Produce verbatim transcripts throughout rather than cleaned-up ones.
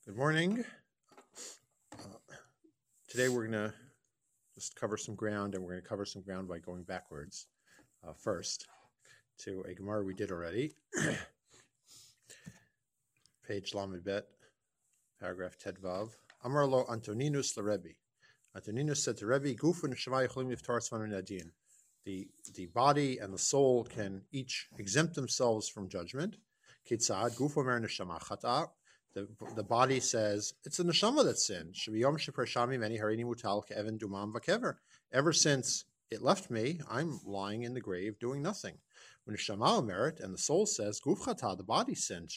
Good morning. Uh, today we're going to just cover some ground, and we're going to cover some ground by going backwards uh, first to a Gemara we did already. Page Lamed Bet, paragraph Tedvav. Amar lo Antoninus l'Rebbe. Antoninus said to Rebbe, Gufu neshama yicholim liftar tzvanu nadin. The the body and the soul can each exempt themselves from judgment. Kitzad gufu mer neshama chata. The, the body says, it's the neshama that sinned. Ever since it left me, I'm lying in the grave doing nothing. When neshama merit, and the soul says, Guf chata, the body sinned.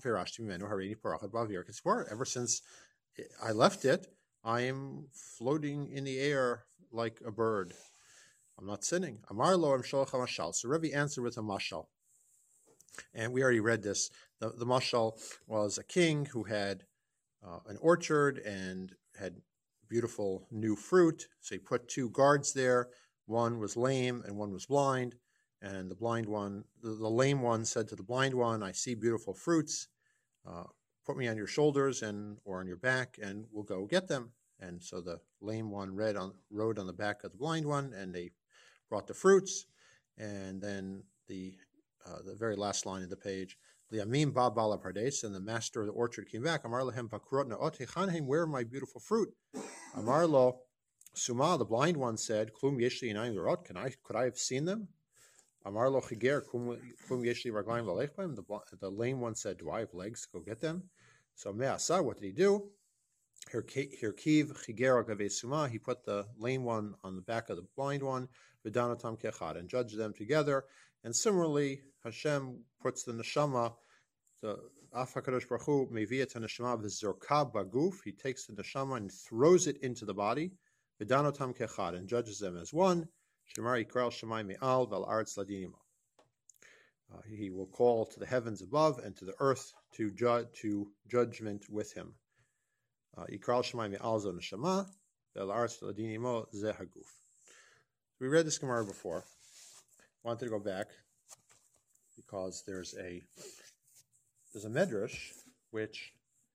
Ever since I left it, I am floating in the air like a bird. I'm not sinning. Amar lo amsholach hamashal. So Rebbe answered with a mashal. And we already read this. The, the mashal was a king who had uh, an orchard and had beautiful new fruit. So he put two guards there. One was lame and one was blind. And the blind one, the, the lame one said to the blind one, I see beautiful fruits. Uh, put me on your shoulders and or on your back, and we'll go get them. And so the lame one read on, rode on the back of the blind one, and they brought the fruits. And then the Uh, the very last line of the page, Liamim ba bala pardes, and the master of the orchard came back. Amar lahem bakrot naot hechanhem, where are my beautiful fruit? Amar lo suma, the blind one said, Klum yeshli inayim l'rot, can I could I have seen them? Amar lo chiger klum yeshli raglayim v'alechbaim, the the lame one said, do I have legs to go get them? So me'asa, what did he do? Hirkiv chiger agave suma, he put the lame one on the back of the blind one, v'danotam kechad, and judged them together. And similarly, Hashem puts the neshama, the Af HaKadosh Baruch Hu, Meviyat HaNeshama v'zorka baguf, he takes the neshama and throws it into the body, v'danotam kechad, and judges them as one, Shemar yikral shemai me'al v'al aretz ladinimo. He will call to the heavens above and to the earth to, ju- to judgment with him. Yikral shemai me'al zo neshama, v'al aretz ladinimo zeh haguf. We read this Gemara before. Wanted to go back because there's a there's a medrash which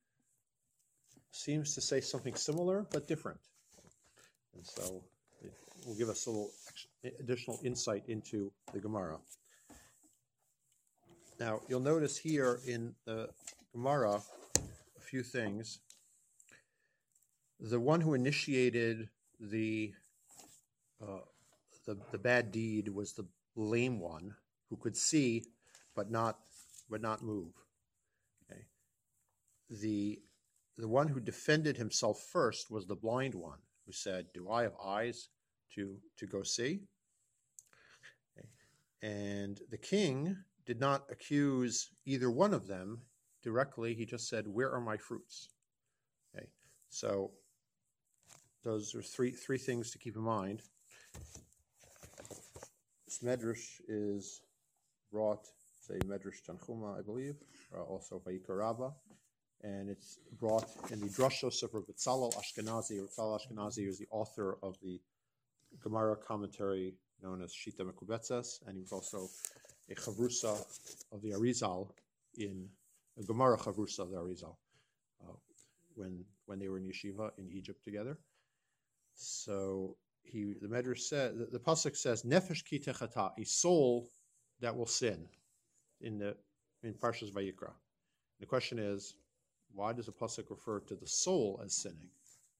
seems to say something similar but different, and so it will give us a little additional insight into the Gemara. Now you'll notice here in the Gemara a few things. The one who initiated the uh, the the bad deed was the lame one who could see but not but not move. Okay. The the one who defended himself first was the blind one who said, do I have eyes to to go see? Okay. And the king did not accuse either one of them directly. He just said, where are my fruits? Okay. So those are three three things to keep in mind. This medrash is brought, say, Medrash Tanchuma, I believe, uh, also Vayikra Rabbah, and it's brought in the Drashos of Rabbi Tzalel Ashkenazi. Rabbi Tzalel Ashkenazi is the author of the Gemara commentary known as Shita Mekubetzes, and he was also a chavrusa of the Arizal in a Gemara chavrusa of the Arizal uh, when when they were in yeshiva in Egypt together. So he, the Medrash says, the, the pasuk says, "Nefesh ki techata," a soul that will sin, in the in Parshas Vayikra. The question is, why does the pasuk refer to the soul as sinning?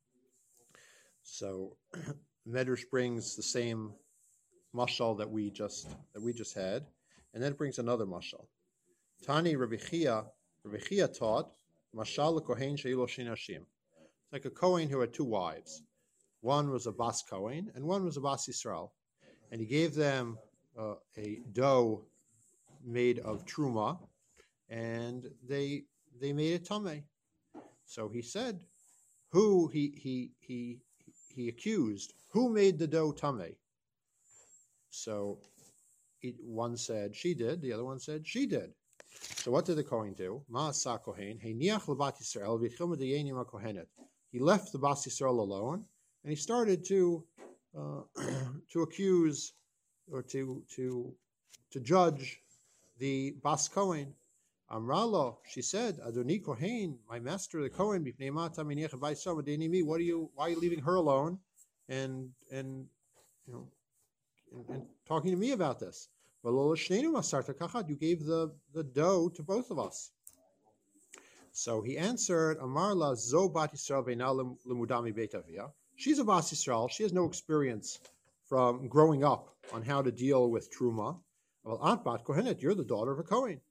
So, Medrash brings the same mashal that we just that we just had, and then it brings another mashal. Tani Rabbi Chia, Rabbi Chia taught mashal kohen sheilo shinashim. It's like a kohen who had two wives. One was a Bas Kohen, and one was a Bas Yisrael. And he gave them uh, a dough made of truma, and they they made it tameh. So he said, who he he he he accused, who made the dough tameh? So it, one said she did, the other one said she did. So what did the Kohen do? Ma'asa Kohen, heiniach lebat Yisrael v'chilma deyenim haKohenet. He left the Bas Yisrael alone. And he started to uh, to accuse or to to to judge the Bas Kohen. Amralo, she said, Adoni Kohen, my master, the Kohen, what are you? Why are you leaving her alone, and and you know, and, and talking to me about this? You gave the the dough to both of us. So he answered, Amarla zo bat Yisrael ve'na lemudami beit avia. She's a bas Yisrael. She has no experience from growing up on how to deal with truma. Well, at bat kohenet, you're the daughter of a Kohen.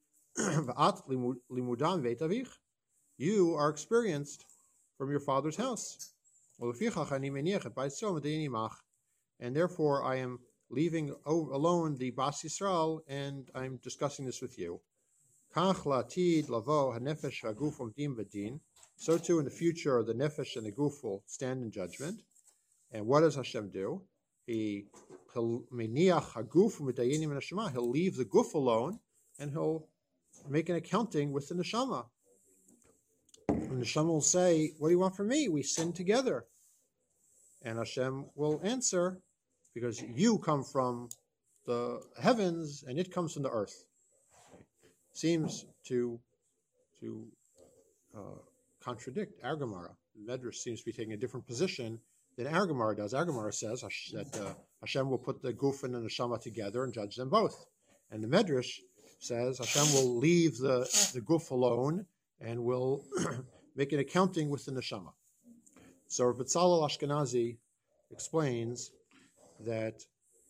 You are experienced from your father's house. And therefore I am leaving alone the Bas Yisrael, and I'm discussing this with you. So too in the future the nefesh and the guf will stand in judgment. And what does Hashem do? He, he'll leave the guf alone, and he'll make an accounting with the neshama. And the neshama will say, what do you want from me? We sinned together. And Hashem will answer, because you come from the heavens and it comes from the earth. Seems to to uh, contradict our Gemara. Medrash seems to be taking a different position than our Gemara does. Our Gemara says that uh, Hashem will put the guf and the neshama together and judge them both. And the Medrash says Hashem will leave the, the guf alone and will make an accounting with the neshama. So Betzalel Ashkenazi explains that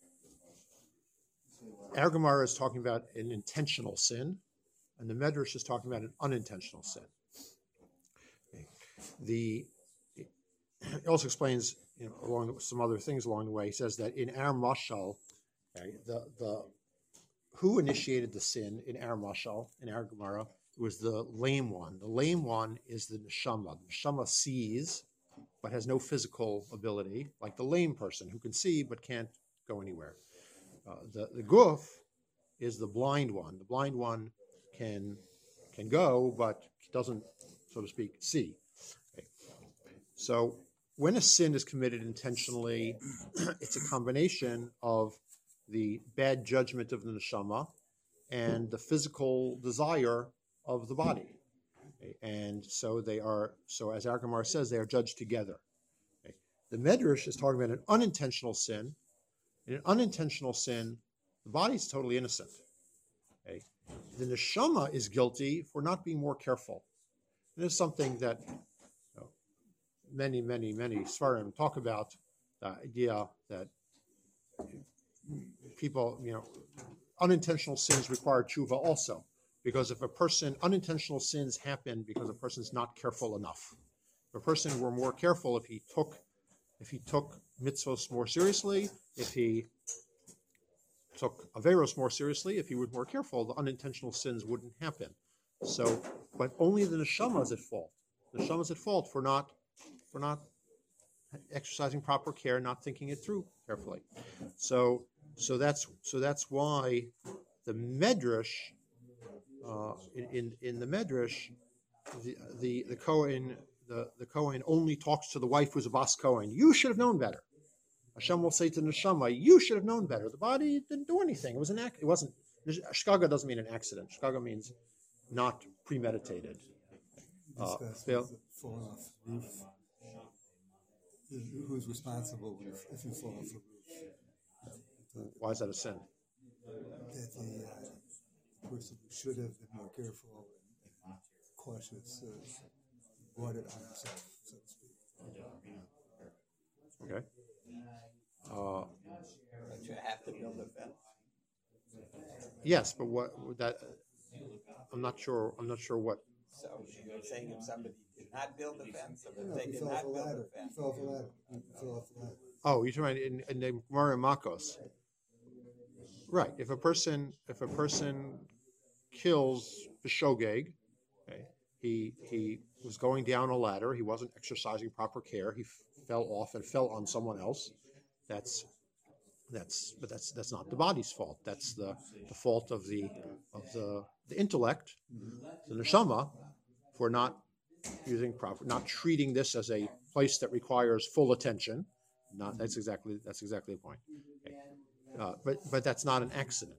our Gemara is talking about an intentional sin, and the Medrash is talking about an unintentional sin. Okay. The it also explains, you know, along some other things along the way. He says that in our mashal, okay, the the who initiated the sin in our mashal, in our Gemara, was the lame one. The lame one is the neshama. The neshama sees, but has no physical ability, like the lame person who can see but can't go anywhere. Uh, the the guf is the blind one. The blind one can can go, but doesn't, so to speak, see. Okay. So when a sin is committed intentionally, it's a combination of the bad judgment of the neshama and the physical desire of the body. Okay. And so they are, so as our Gemara says, they are judged together. Okay. The Medrash is talking about an unintentional sin. In an unintentional sin, the body is totally innocent. Okay. The neshama is guilty for not being more careful. And this is something that you know, many, many, many Svarim talk about, the idea that people, you know, unintentional sins require tshuva also. Because if a person, unintentional sins happen because a person's not careful enough. If a person were more careful, if he took, if he took mitzvos more seriously, if he took averos more seriously, if he was more careful, the unintentional sins wouldn't happen. So, but only the neshama is at fault. The neshama is at fault for not, for not exercising proper care, not thinking it through carefully. So, so that's so that's why the Medrash, uh, in, in in the Medrash, the the the Kohen the the Kohen only talks to the wife who's a Bas Kohen. You should have known better. Hashem will say to the neshama, you should have known better. The body didn't do anything. It was an act. It wasn't. Shkaga doesn't mean an accident. Shkaga means not premeditated. Uh, fall off the roof. Who's responsible if, if you fall off the roof? Why is that a sin? That the uh, person who should have been more careful and cautious uh, brought it on himself, so to speak. Okay. Uh, But you have to build a fence. yes, but what that? I'm not sure. I'm not sure what. So you're saying if somebody did not build a fence, or No, if they he did fell off not a build ladder. a He fence, fell off a ladder. He fell off a ladder. Oh, you're talking about in, in the Gemara Makos, right? If a person, if a person kills b'shogeg, okay, he he was going down a ladder. He wasn't exercising proper care. He f- fell off and fell on someone else. That's that's but that's that's not the body's fault. That's the, the fault of the of the the intellect, the neshama, for not using proper, not treating this as a place that requires full attention. Not that's exactly that's exactly the point. Okay. Uh, but but that's not an accident.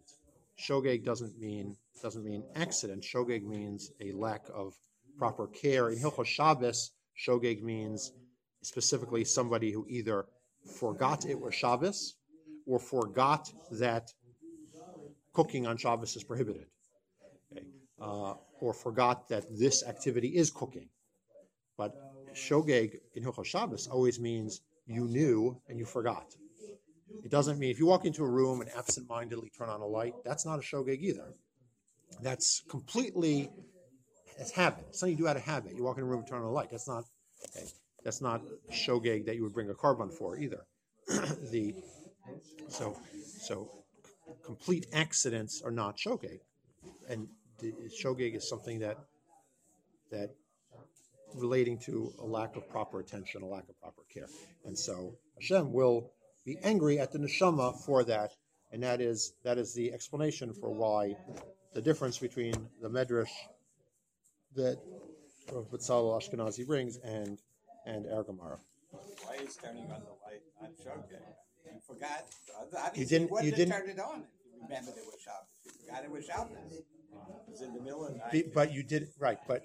shogeg doesn't mean doesn't mean accident. Shogeg means a lack of proper care. In Hilchos Shabbos, shogeg means specifically somebody who either forgot it was Shabbos or forgot that cooking on Shabbos is prohibited, okay? uh, or forgot that this activity is cooking. But shogeg in Hilchos Shabbos always means you knew and you forgot. It doesn't mean if you walk into a room and absent-mindedly turn on a light, that's not a shogeg either. That's completely, it's habit. It's something you do out of habit. You walk in a room and turn on a light. That's not, okay, that's not shogeg that you would bring a carbon for either. the so so complete accidents are not shogeg, and the shogeg is something that that relating to a lack of proper attention, a lack of proper care, and so Hashem will be angry at the neshama for that, and that is that is the explanation for why the difference between the medrash that Rav Betzalel Ashkenazi brings and and our Gemara. Why is turning on the light not shogeg? You forgot. Obviously, You didn't- You wouldn't you have didn't- turned it on if you remembered it was Shabbos. You forgot it was Shabbos. It was in the middle of the night. Be- But you did right. But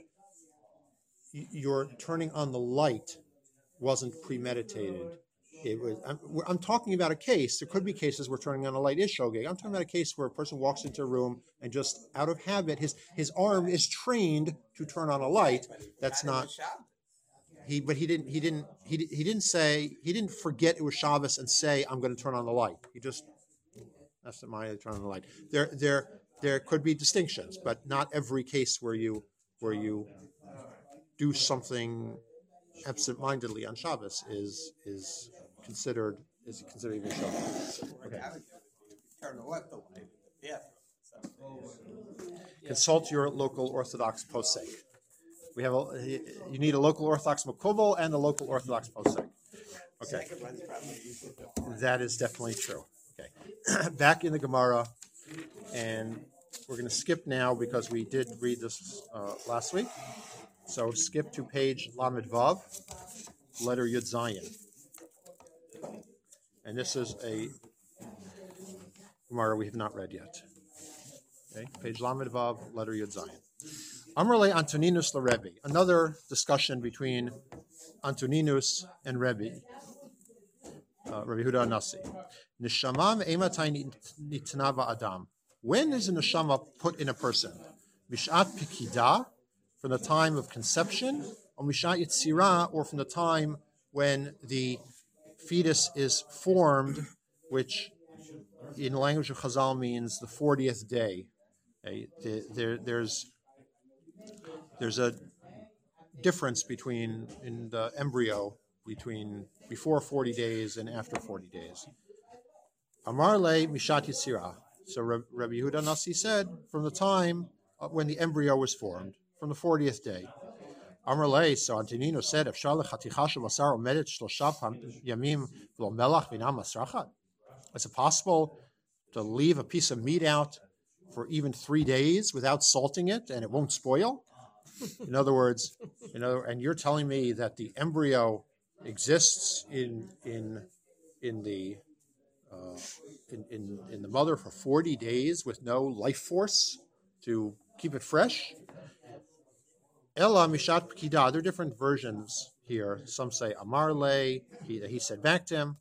y- your turning on the light wasn't premeditated. It was. I'm, we're- I'm talking about a case. There could be cases where turning on a light is shogeg. I'm talking about a case where a person walks into a room and just out of habit, his his arm is trained to turn on a light. But he That's forgot it not. was Shabbos. He, but he didn't. He didn't. He, di- he didn't say. He didn't forget it was Shabbos and say, "I'm going to turn on the light." He just that's the mind to turn on the light. There, there, there could be distinctions, but not every case where you where you do something absent-mindedly on Shabbos is is considered is considered even Shabbos. Okay. Turn off the light in the bathroom. Consult your local Orthodox posek. We have a, you need a local Orthodox makubal and a local Orthodox posek. Okay, Second one's probably easier to find. that is definitely true. Okay, back in the Gemara, and we're going to skip now because we did read this uh, last week. So skip to page Lamed Vav, letter Yud Zayin, and this is a Gemara we have not read yet. Okay, page Lamed Vav, letter Yud Zayin. Amrle Antoninus LaRebbe. Another discussion between Antoninus and Rebbe, uh, Rebbe Huda Nasi. Nishamam ematai nitnava adam. When is a neshama put in a person? Mishat pikida, from the time of conception, or mishat yitzira, or from the time when the fetus is formed, which in the language of Chazal means the fortieth day. Okay? There, there's There's a difference between in the embryo between before forty days and after forty days. Amar le mishat yitzira. So Rabbi Yehuda Nasi said from the time when the embryo was formed, from the fortieth day. Amar le, so Antonino said, "Efshar lechaticha shel basar omedet shlosha yamim v'lo melach v'inam masrachat." Is it possible to leave a piece of meat out for even three days without salting it and it won't spoil? In other words, you know, and you're telling me that the embryo exists in in in the uh, in, in in the mother for forty days with no life force to keep it fresh? Ella mishat pkida. There are different versions here. Some say Amar le. He, he said back to him.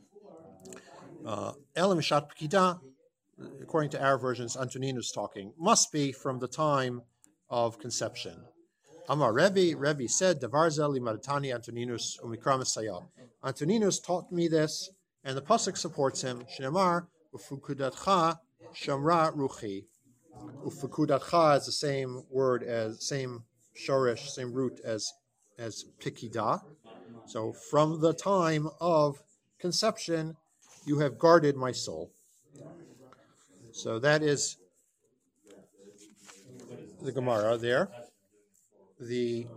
Uh, Ella mishat pkida. According to our versions, Antoninus talking must be from the time of conception. Amar Rebbe, Rebbe said, Davar zeli maratani Antoninus umikra Messiah. Antoninus taught me this, and the pasuk supports him. Shnemar ufukudatcha shamra ruchi. Ufukudatcha is the same word as same shorish, same root as as pikida. So from the time of conception, you have guarded my soul. So that is the Gemara there. The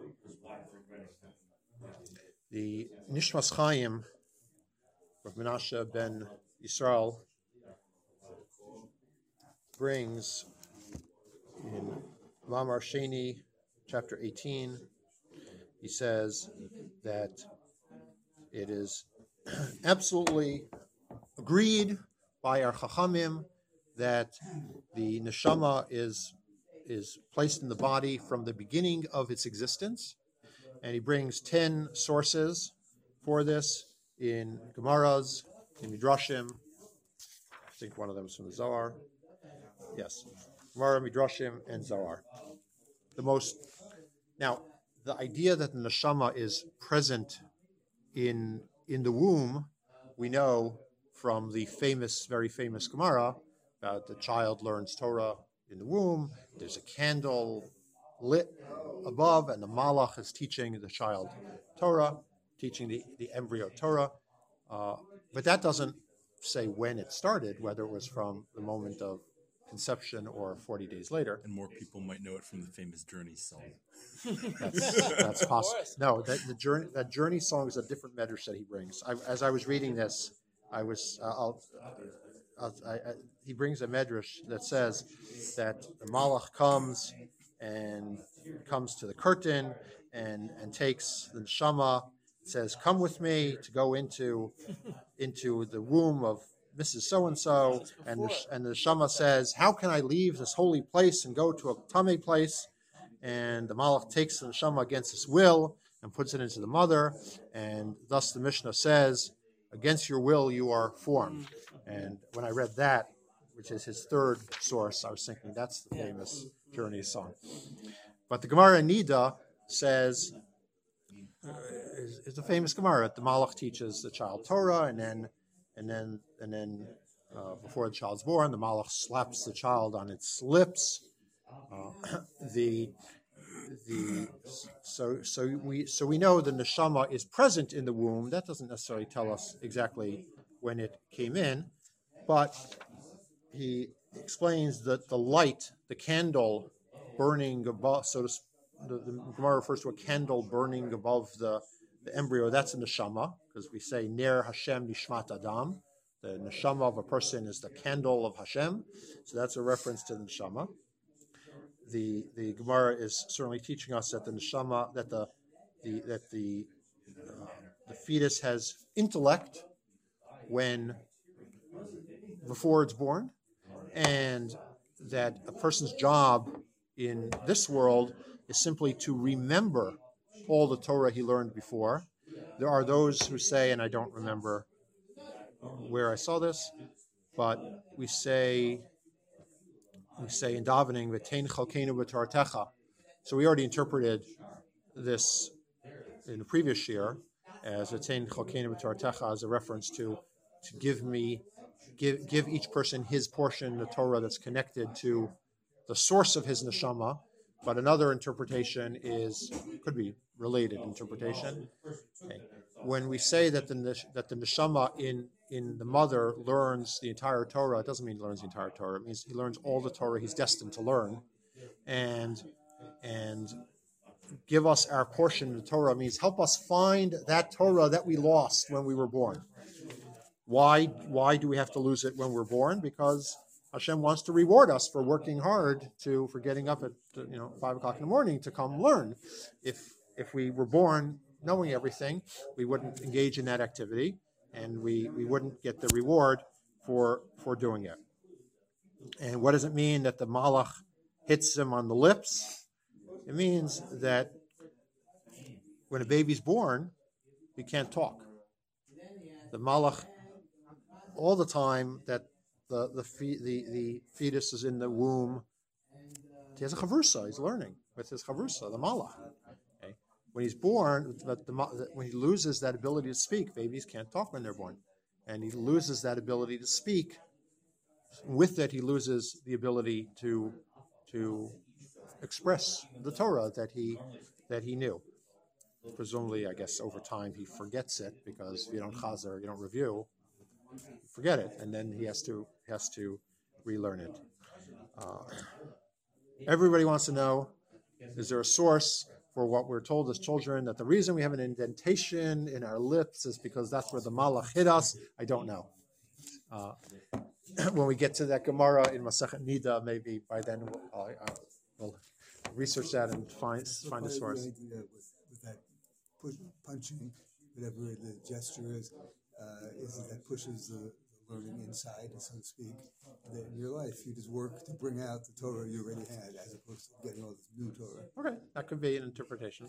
the Nishmas Chaim of Menashe ben Yisrael brings in Mamar Sheni, chapter eighteen, he says that it is absolutely agreed by our Chachamim that the neshama is is placed in the body from the beginning of its existence, and he brings ten sources for this in Gemaras, in Midrashim. I think one of them is from the Zohar. Yes, Gemara, Midrashim, and Zohar. The most now the idea that the neshama is present in in the womb, we know from the famous, very famous Gemara about the child learns Torah in the womb. There's a candle lit above, and the malach is teaching the child Torah, teaching the, the embryo Torah. Uh, but that doesn't say when it started, whether it was from the moment of conception or forty days later. And more people might know it from the famous Journey song. That's, that's possible. No, that the journey that journey song is a different medrash that he brings. I, as I was reading this, I was uh, I'll, I'll, I, I, he brings a medrash that says that the malach comes and comes to the curtain and and takes the neshama, says, "Come with me to go into into the womb of Missus So-and-so," and the, and the neshama says, "How can I leave this holy place and go to a tamei place?" And the malach takes the neshama against his will and puts it into the mother, and thus the Mishnah says, "Against your will you are formed." And when I read that, which is his third source, I was thinking that's the famous Journey song. But the Gemara in Nida says, uh, is, is the famous Gemara. The malach teaches the child Torah, and then and then and then uh, before the child's born, the malach slaps the child on its lips. Uh, the the so so we so we know the neshama is present in the womb. That doesn't necessarily tell us exactly when it came in, but he explains that the light, the candle burning above, so to, the, the Gemara refers to a candle burning above the, the embryo. That's a neshama, because we say Ner Hashem Nishmat Adam. The neshama of a person is the candle of Hashem, so that's a reference to the neshama. The the Gemara is certainly teaching us that the neshama, that the the that the uh, the fetus has intellect when before it's born, and that a person's job in this world is simply to remember all the Torah he learned before. There are those who say, and I don't remember where I saw this, but we say we say in davening, "V'tein chalkeinu b'toratecha." So we already interpreted this in the previous year as "V'tein chalkeinu b'toratecha" as a reference to to give me, give give each person his portion of the Torah that's connected to the source of his neshama. But another interpretation is, could be related interpretation. Okay. When we say that the that the neshama in in the mother learns the entire Torah, it doesn't mean he learns the entire Torah. It means he learns all the Torah he's destined to learn, and and give us our portion of the Torah means help us find that Torah that we lost when we were born. Why why do we have to lose it when we're born? Because Hashem wants to reward us for working hard to for getting up at you know five o'clock in the morning to come learn. If if we were born knowing everything, we wouldn't engage in that activity, and we, we wouldn't get the reward for for doing it. And what does it mean that the malach hits him on the lips? It means that when a baby's born, he can't talk. The malach, all the time that the the fe- the, the fetus is in the womb, he has a chavrusa. He's learning with his chavrusa, the malach. Okay? When he's born, but the, when he loses that ability to speak, babies can't talk when they're born, and he loses that ability to speak. With that, he loses the ability to to express the Torah that he that he knew. Presumably, I guess over time he forgets it, because if you don't chazer, you don't review, you forget it, and then he has to has to relearn it. Uh, everybody wants to know: is there a source for what we're told as children that the reason we have an indentation in our lips is because that's where the malach hit us? I don't know. Uh, when we get to that Gemara in Masechet Nida, maybe by then we'll, uh, uh, we'll research that and find So find a part of the source. idea with, with that push, punching, whatever the gesture is, uh, is that pushes the, the learning inside, so to speak, that in your life you just work to bring out the Torah you already had, as opposed to getting all this new Torah. Okay, that could be an interpretation.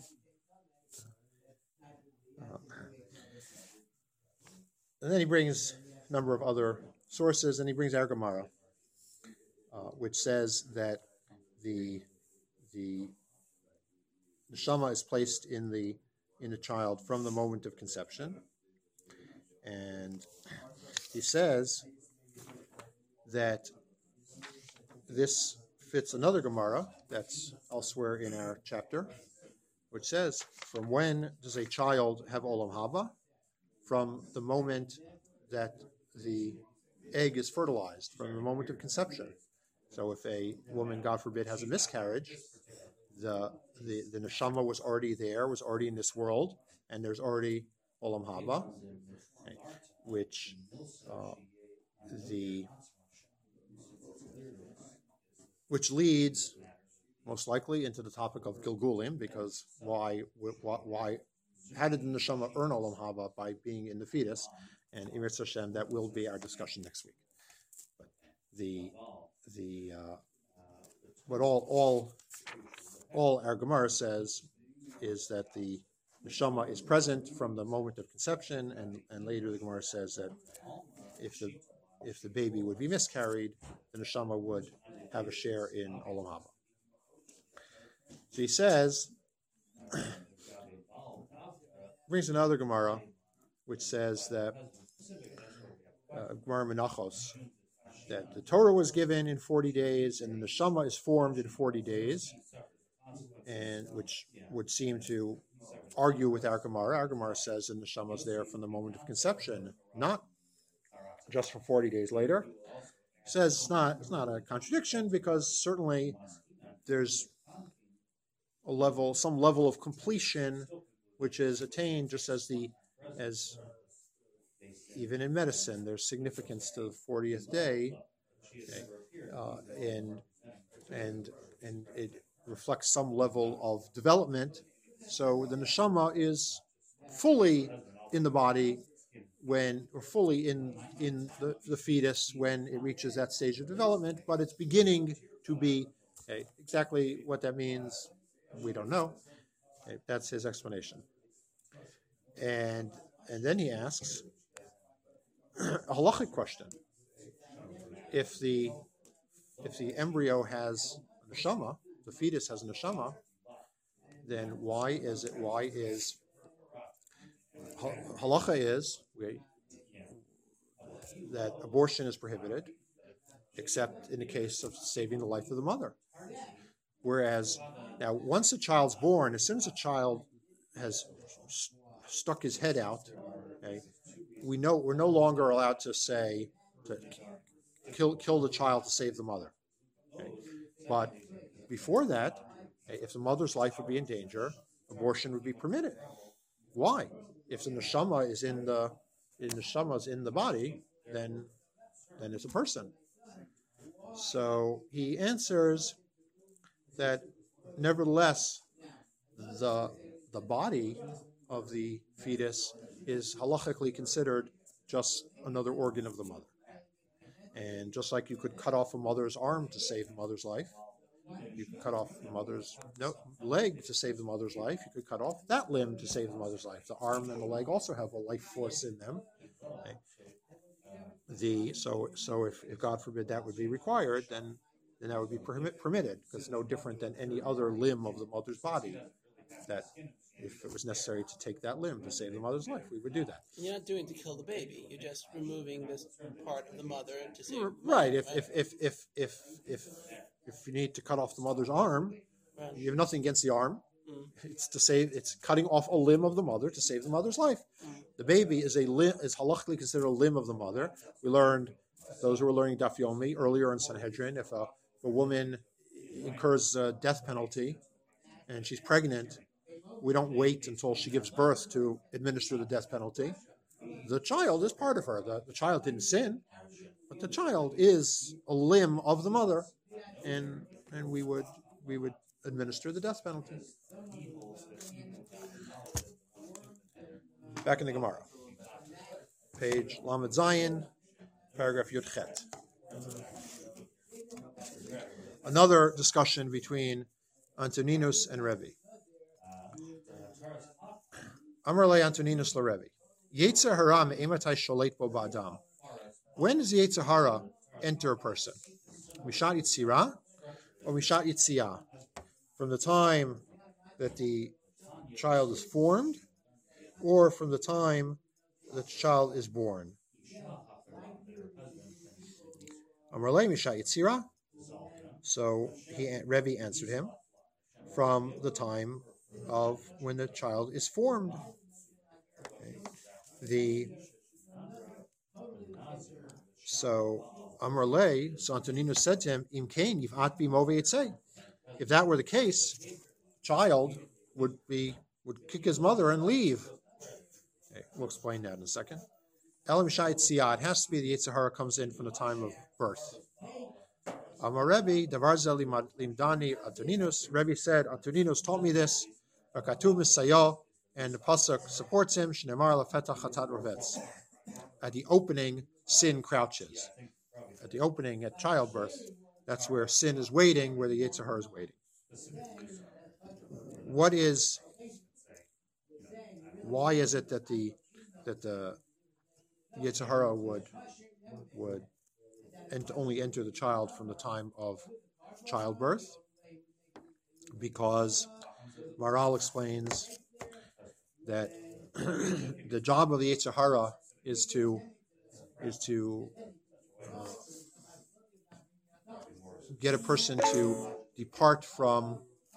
Uh, and then he brings a number of other sources, and he brings our Gemara, uh, which says that the the neshama is placed in the in the child from the moment of conception, and he says that this fits another Gemara that's elsewhere in our chapter, which says, from when does a child have Olam Haba? From the moment that the egg is fertilized, from the moment of conception. So if a woman, God forbid, has a miscarriage, the the, the neshama was already there, was already in this world, and there's already Olam Haba, okay, which uh, the which leads most likely into the topic of Gilgulim, because why, why, why how did the neshama earn Olam Haba? By being in the fetus, and Eretz Hashem, that will be our discussion next week. But the the uh, what all all all our Gemara says is that the neshama is present from the moment of conception, and, and later the Gemara says that if the if the baby would be miscarried, the neshama would have a share in Olam Haba. So he says, brings another Gemara, which says that uh, Gemara Menachos, that the Torah was given in forty days, and the neshama is formed in forty days, and which would seem to argue with our Gemara. Our Gemara says the neshama is there from the moment of conception, not just for forty days later. It says it's not it's not a contradiction, because certainly there's a level, some level of completion, which is attained just as the as even in medicine, there's significance to the fortieth day, okay, uh, and and and it reflects some level of development. So the neshama is fully in the body when, or fully in in the, the fetus when it reaches that stage of development, but it's beginning to be, okay, exactly what that means, we don't know. Okay, that's his explanation. And and then he asks a halachic question. If the if the embryo has a neshama, the fetus has a neshama, then why is it? Why is halacha is we, that abortion is prohibited, except in the case of saving the life of the mother. Whereas now, once a child's born, as soon as a child has st- stuck his head out, okay, we know we're no longer allowed to say to kill kill the child to save the mother. Okay. But before that, okay, if the mother's life would be in danger, abortion would be permitted. Why? If the neshama is in the in the neshama is in the body, then then it's a person. So he answers that nevertheless, the the body of the fetus is halachically considered just another organ of the mother. And just like you could cut off a mother's arm to save the mother's life, you could cut off the mother's no, leg to save the mother's life, you could cut off that limb to save the mother's life. The arm and the leg also have a life force in them. Okay. The so so if, if God forbid that would be required, then then that would be permit, permitted, because it's no different than any other limb of the mother's body. That if it was necessary to take that limb to save the mother's life, we would do that. You're not doing it to kill the baby. You're just removing this part of the mother to save. Right. Mother, If, right? if if if if if if you need to cut off the mother's arm, Right. you have nothing against the arm. Mm. It's to save. It's cutting off a limb of the mother to save the mother's life. Mm. The baby is a limb, is halachically considered a limb of the mother. We learned, those who were learning Daf Yomi earlier in Sanhedrin, if a, if a woman incurs a death penalty and she's pregnant, we don't wait until she gives birth to administer the death penalty. The child is part of her. The, the child didn't sin, but the child is a limb of the mother, and and we would we would administer the death penalty. Back in the Gemara, page Lamed Zayin, paragraph Yud Chet. Another discussion between Antoninus and Rebbe. Amar le Antoninus le Rebbe. Yetzer hara me'ematai sholet bo ba'adam. When does the Yetzer hara enter a person? Mishat yitzira or mishat yitziyah? From the time that the child is formed, or from the time that the child is born? Amar le mishat yitzira. So he Rebbe answered him, from the time of when the child is formed. Okay. The so Amar le, so Antoninus said to him, Im kain yiv'at bimo v'yitzei. If that were the case, child would be would kick his mother and leave. Okay, we'll explain that in a second. Elam shayit siyah. It has to be the Yetzer hara comes in from the time of birth. Amar Rebbe, davar ze limdani Antoninus. Rebbe said, Antoninus taught me this. Akatu misayo, and the pasuk supports him. Shneimar lefetach chatat rovetz. At the opening, sin crouches. At the opening, at childbirth, that's where sin is waiting, where the Yetzer hara is waiting. What is? Why is it that the that the Yetzer hara would would and only enter the child from the time of childbirth? Because Maharal explains that the job of the Yetzer hara is to is to uh, get a person to depart from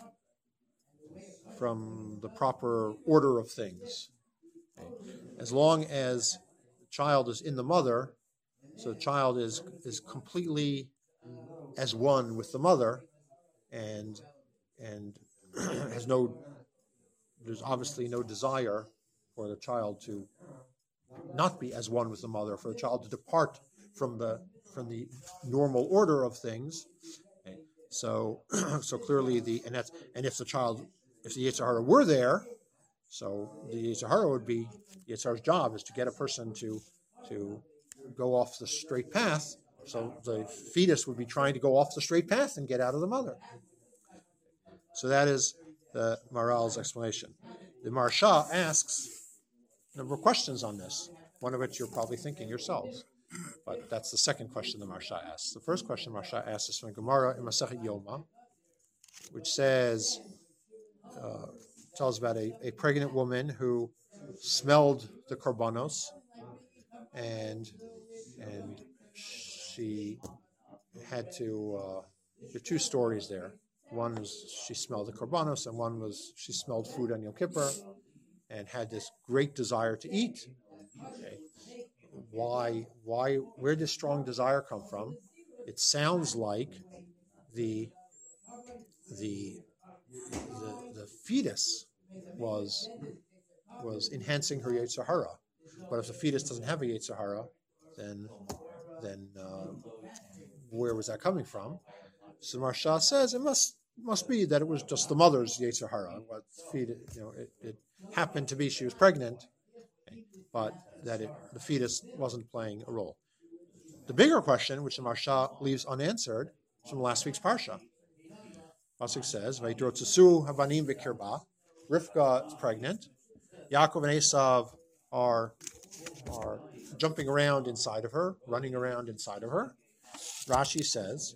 from the proper order of things. As long as the child is in the mother, so the child is is completely as one with the mother, and and has no, there's obviously no desire for the child to not be as one with the mother, for the child to depart from the from the normal order of things. Okay. So so clearly the and that's and if the child if the Yetzer hara were there, so the Yetzer hara would be Yetzer hara's job is to get a person to to go off the straight path. So the fetus would be trying to go off the straight path and get out of the mother. So that is the Maharal's explanation. The Maharsha asks a number of questions on this, one of which you're probably thinking yourselves. But that's the second question the Maharsha asks. The first question the Maharsha asks is from Gemara in Masechet Yoma, which says, uh, tells about a, a pregnant woman who smelled the korbanos, and and she had to, uh, there are two stories there. One was she smelled the korbanos, and one was she smelled food on Yom Kippur and had this great desire to eat. Okay. Why, why, where does strong desire come from? It sounds like the, the, the, the fetus was, was enhancing her Yetzer hara. But if the fetus doesn't have a Yetzer hara, then, then uh, where was that coming from? So Maharsha says it must must be that it was just the mother's Yetzer hara. What feed, you know, it, it happened to be she was pregnant, but that it, the fetus wasn't playing a role. The bigger question, which the Maharsha leaves unanswered, is from last week's parsha. Pasuk says, "Vayitro habanim v'kirba." Rivka is pregnant. Yaakov and Esav are are jumping around inside of her, running around inside of her. Rashi says,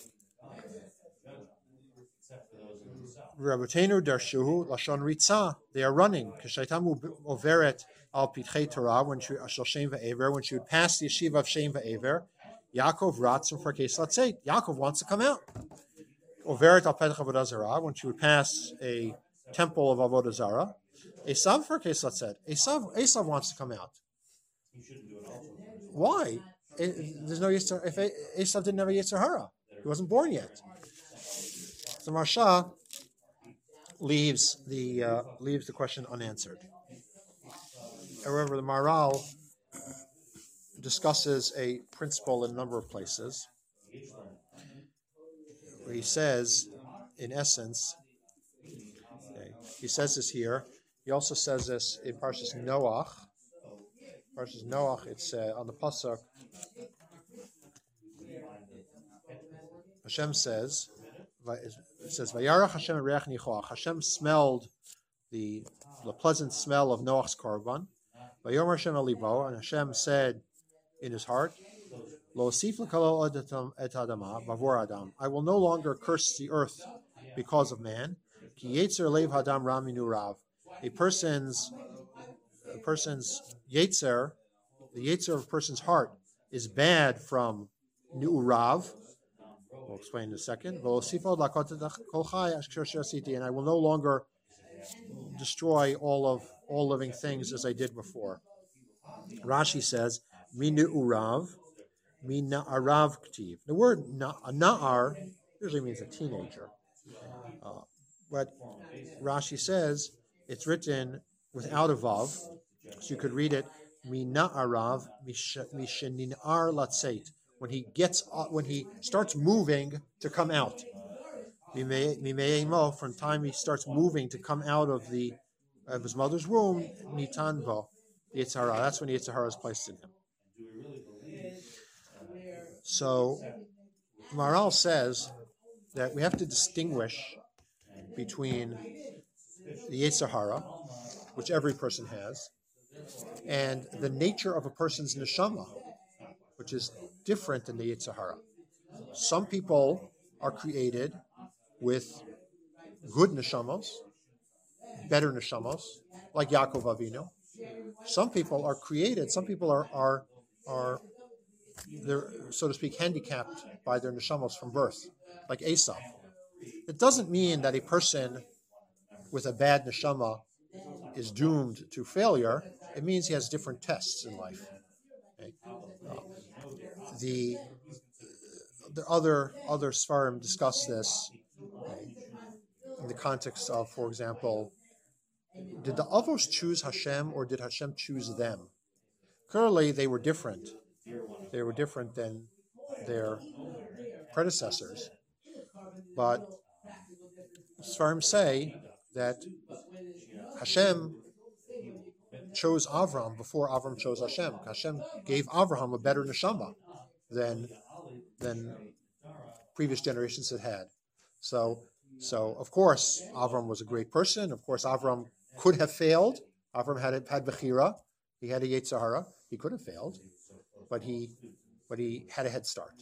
Rabbeinu darshuhu lashon ritza. They are running. K'shaytamu overet al pitchei Torah when she shel Shem va'ever, when she would pass the yeshiva of Shem va'ever. Yaakov ratz and farkes latzeit. Yaakov wants to come out. Overet al petach avodah zarah, when she would pass a temple of avodah zarah. Esav farkes latzeit. Esav Esav wants to come out. Why? It, there's no Yetzer. If Esav didn't have a Yetzer hara, he wasn't born yet. So Maharsha leaves the uh, leaves the question unanswered. However, the Maharal discusses a principle in a number of places, where he says, in essence, okay, he says this here. He also says this in Parshas Noach. Parshas Noach, it's uh, on the pasuk Hashem says, it says, Vayarach Hashem reach nichoach. Hashem smelled the, the pleasant smell of Noach's korban. Vayomer Hashem elibo, and Hashem said in his heart, Lo osif l'kalo od et adama bavor adam. I will no longer curse the earth because of man. Ki yetzer leiv hadam ra minu rav. A person's a person's yetzer, the yetzer of a person's heart is bad from nu'urav. We'll explain in a second. And I will no longer destroy all of all living things as I did before. Rashi says, "Mi nu'urav, mi na'arav ktiv." The word na'ar usually means a teenager, uh, but Rashi says it's written without a vav, so you could read it mi na'arav misheninar latzeit. When he gets, when he starts moving to come out, from time he starts moving to come out of the of his mother's womb, nitanvo, the Yetzer Hara. That's when the Yetzer Hara is placed in him. So, Maharal says that we have to distinguish between the Yetzer Hara, which every person has, and the nature of a person's neshama, which is different than the Yetzer Hara. Some people are created with good neshamos, better neshamos, like Yaakov Avinu. Some people are created, some people are, are, are they're, so to speak, handicapped by their neshamos from birth, like Esav. It doesn't mean that a person with a bad neshama is doomed to failure. It means he has different tests in life. Okay? Uh, the the other other Sfarim discuss this okay, in the context of, for example, did the Avos choose Hashem or did Hashem choose them? Clearly, they were different. They were different than their predecessors. But Sfarim say that Hashem chose Avram before Avram chose Hashem. Hashem gave Avraham a better neshama than than previous generations had had. So, so of course, Avram was a great person. Of course, Avram could have failed. Avram had had Bechira. He had a Yetzer Hara. He could have failed, but he but he had a head start.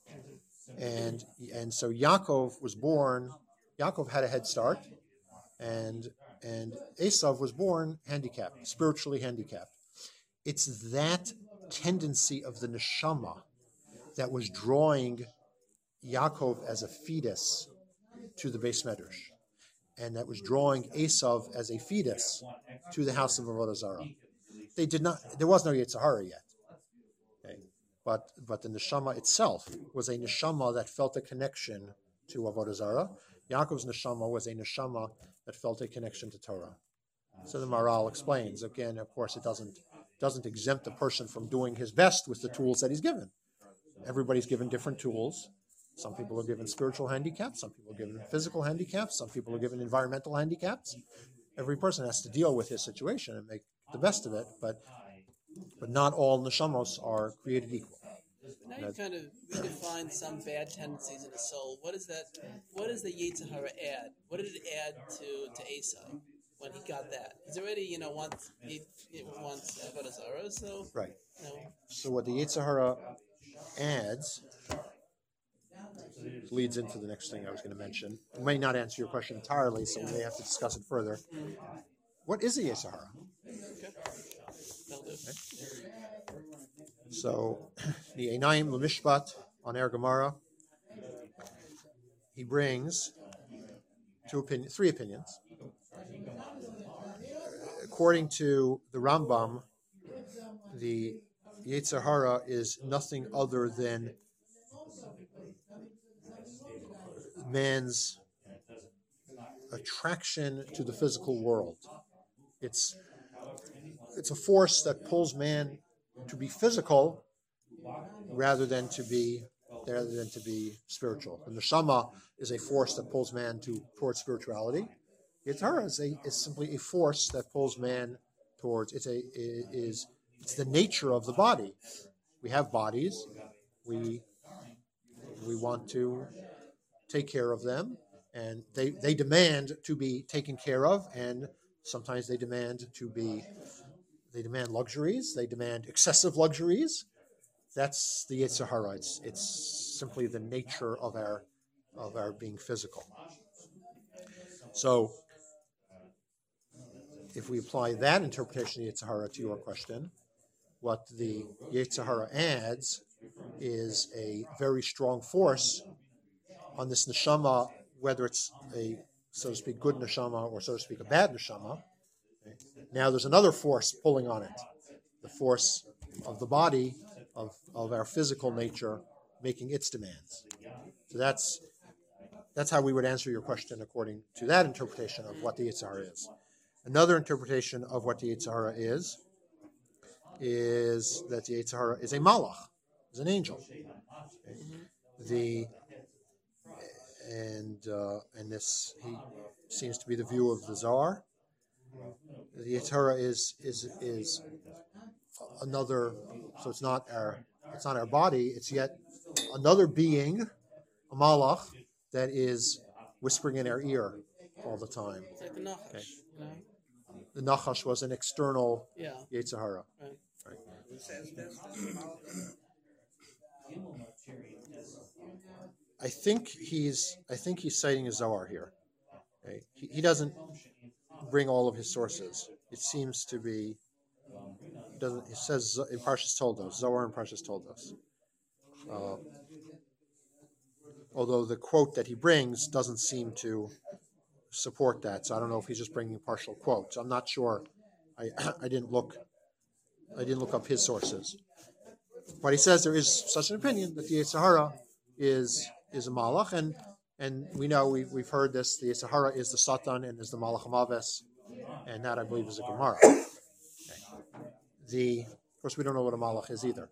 And and so Yaakov was born. Yaakov had a head start, and and Esav was born handicapped, spiritually handicapped. It's that tendency of the neshama that was drawing Yaakov as a fetus to the Beis Medrash, and that was drawing Esav as a fetus to the house of Avodah Zarah. They did not. There was no Yetzer Hara yet, okay? But but the neshama itself was a neshama that felt a connection to Avodah Zarah. Yaakov's neshama was a neshama that felt a connection to Torah. So the Maharal explains again. Of course, it doesn't doesn't exempt a person from doing his best with the tools that he's given. Everybody's given different tools. Some people are given spiritual handicaps. Some people are given physical handicaps. Some people are given environmental handicaps. Every person has to deal with his situation and make the best of it. But but not all neshamos are created equal. Now you kind of redefine some bad tendencies in the soul. What is that? What does the Yetzer Hara add? What did it add to to Esau when he got that? He's already, you know, wants he, he wants Avodah Zarah, so Right. You know. So what the Yetzer Hara adds leads into the next thing I was going to mention. It may not answer your question entirely, so we may have to discuss it further. What is a Yetzer Hara? Okay. That'll do. Okay. So the Einayim L'Mishpat on Er Gemara, he brings two opinion, three opinions. According to the Rambam, the Yetzer Hara is nothing other than man's attraction to the physical world. It's it's a force that pulls man to be physical rather than to be rather than to be spiritual. And the neshama is a force that pulls man to towards spirituality. Yetzer Hara is a is simply a force that pulls man towards it's a is it's the nature of the body. We have bodies. We we want to take care of them, and they they demand to be taken care of, and sometimes they demand to be they demand luxuries, they demand excessive luxuries. That's the Yetzer Hara. It's, it's simply the nature of our of our being physical. So, if we apply that interpretation of Yetzer Hara to your question, what the Yetzer Hara adds is a very strong force on this neshama, whether it's a, so to speak, good neshama or, so to speak, a bad neshama. Okay. Now there's another force pulling on it, the force of the body, of, of our physical nature, making its demands. So that's that's how we would answer your question according to that interpretation of what the Yetzer Hara is. Another interpretation of what the Yetzer Hara is, is that the Yetzer Hara is a malach, is an angel. Okay. The and uh, and this he seems to be the view of the Zohar. The Yetzer Hara is is is another, so it's not our it's not our body. It's yet another being, a malach, that is whispering in our ear all the time. It's like the Nachash, Okay. you know? The Nachash was an external Yeah. Yetzer Hara. Right. Right. Who says this? I think he's I think he's citing a Zohar here. Okay. He, he doesn't bring all of his sources. It seems to be doesn't. It says in Parshas Toldos, Zohar and Parshas Toldos. Uh, although the quote that he brings doesn't seem to support that, so I don't know if he's just bringing partial quotes. I'm not sure. I I didn't look. I didn't look up his sources. But he says there is such an opinion that the Yetzer Hara is is a malach, and and we know we've we've heard this. The Yetzer Hara is the Satan and is the Malach Hamaves, and that I believe is a Gemara. Okay. The of course we don't know what a malach is either.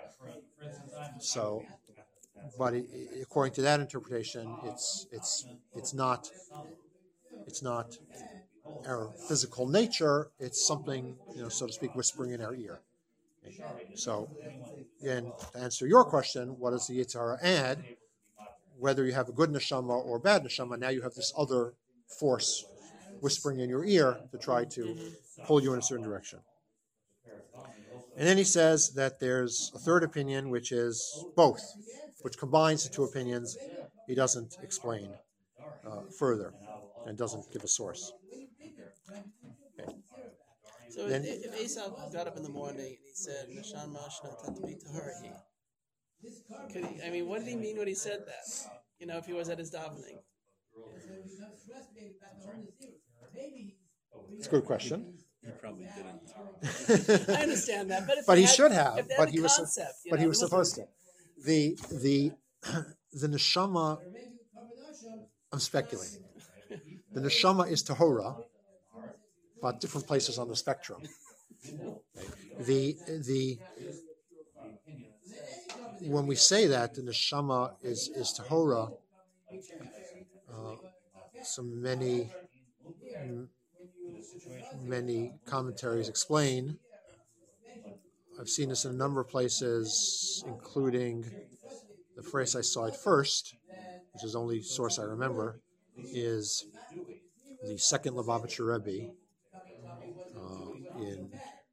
So, but it, it, according to that interpretation, it's it's it's not it's not our physical nature. It's something, you know, so to speak, whispering in our ear. So, again, to answer your question, what does the Yetzer Hara add? Whether you have a good neshama or a bad neshama, now you have this other force whispering in your ear to try to pull you in a certain direction. And then he says that there's a third opinion, which is both, which combines the two opinions. He doesn't explain uh, further and doesn't give a source. Okay. So Then- if, if Esau got up in the morning and he said, Nashama Shnatan to be Taharahi, could he, I mean, what did he mean when he said that? You know, if he was at his davening. It's a good question. He probably didn't. I understand that, but if But they he had- should have, if they had but the he was- concept, you But he know, was there supposed wasn't- to. The the the neshama. I'm speculating. The neshama is tahora, but different places on the spectrum. The the when we say that the neshama is is tahora, uh, so many m- many commentaries explain. I've seen this in a number of places, including the phrase I saw it first, which is the only source I remember, is the second Lubavitcher Rebbe uh, in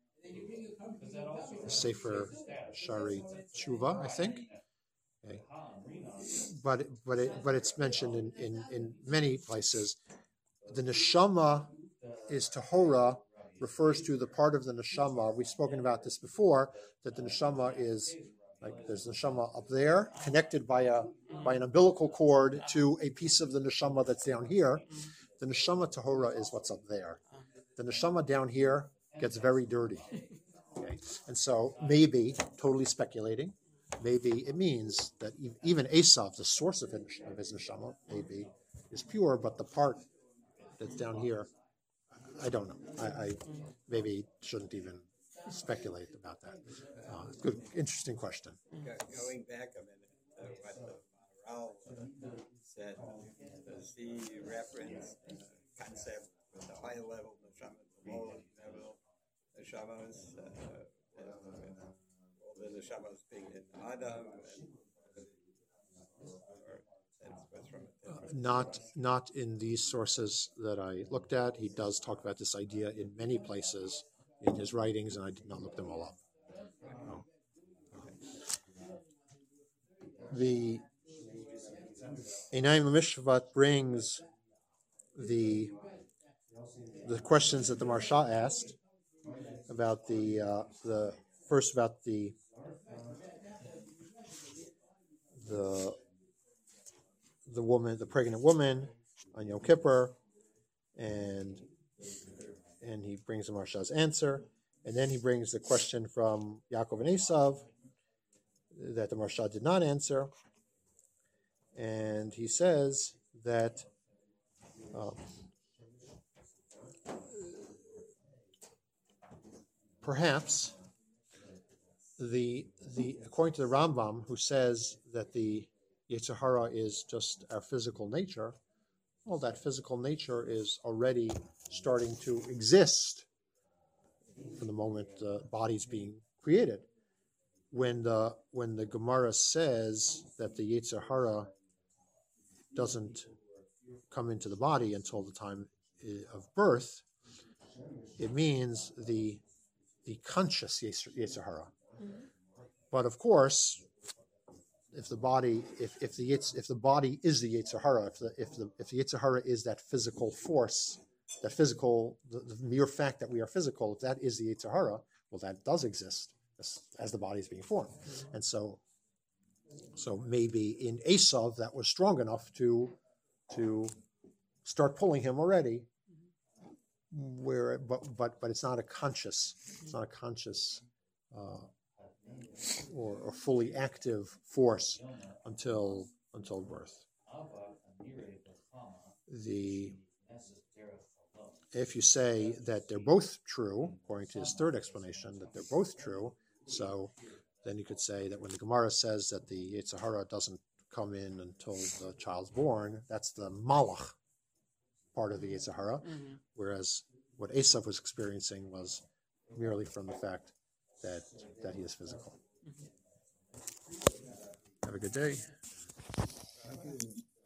Sefer Shari Tshuva, I think. Okay. But but it, but it's mentioned in, in, in many places. The neshama is tahora, refers to the part of the neshama. We've spoken about this before, that the neshama is like there's neshama up there, connected by a by an umbilical cord to a piece of the neshama that's down here. The neshama tahora is what's up there. The neshama down here gets very dirty. Okay. And so maybe, totally speculating, maybe it means that e- even Esav, the source of his, of his neshama, maybe is pure, but the part that's down here, I don't know. I, I maybe shouldn't even speculate about that. Uh, good, interesting question. Go- Going back a minute to what the Maharal said, does he reference the concept with the high level neshama, the low level neshamas, uh, and, uh, all the neshamas being in Adam, and, or was from a different Not not in these sources that I looked at. He does talk about this idea in many places in his writings, and I did not look them all up. No. The Einayim Mishvat brings the the questions that the Maharsha asked about the uh, the first about the the the woman, the pregnant woman on Yom Kippur, and and he brings the Maharsha's answer, and then he brings the question from Yaakov and Esav that the Maharsha did not answer, and he says that um, perhaps the the according to the Rambam, who says that the Yetzer Hara is just our physical nature, well, that physical nature is already starting to exist from the moment the body's being created. When the when the Gemara says that the Yetzer Hara doesn't come into the body until the time of birth, it means the the conscious Yetzer Hara. But of course, if the body, if if the if the body is the Yetzer Hara, if the if the if the Yetzer Hara is that physical force, that physical, the, the mere fact that we are physical, if that is the Yetzer Hara, well, that does exist as, as the body is being formed, and so, so maybe in Esav that was strong enough to to start pulling him already. Where, but but but it's not a conscious, it's not a conscious. Uh, Or, or fully active force until until birth. The if you say that they're both true, according to his third explanation, that they're both true, so then you could say that when the Gemara says that the Yetzer Hara doesn't come in until the child's born, that's the Malach part of the Yetzer Hara, mm-hmm. whereas what Esav was experiencing was merely from the fact that that he is physical. Have a good day.